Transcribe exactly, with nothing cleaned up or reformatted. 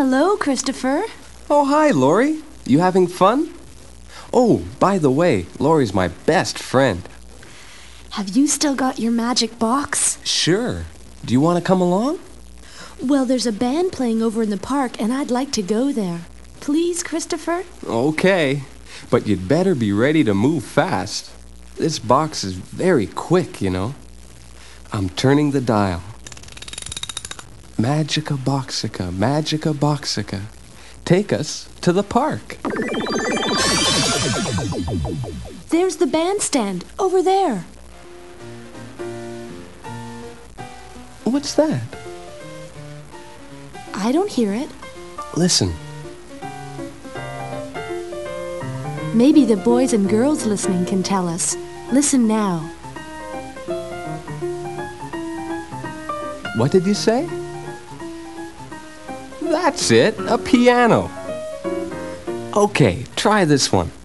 Hello, Christopher. Oh, hi, Lori. You having fun? Oh, by the way, Lori's my best friend. Have you still got your magic box? Sure. Do you want to come along? Well, there's a band playing over in the park, and I'd like to go there. Please, Christopher? Okay. But you'd better be ready to move fast. This box is very quick, you know. I'm turning the dial. Magica Boxica, Magica Boxica. Take us to the park. There's the bandstand, over there. What's that? I don't hear it. Listen. Maybe the boys and girls listening can tell us. Listen now. What did you say? That's it, a piano. Okay, try this one.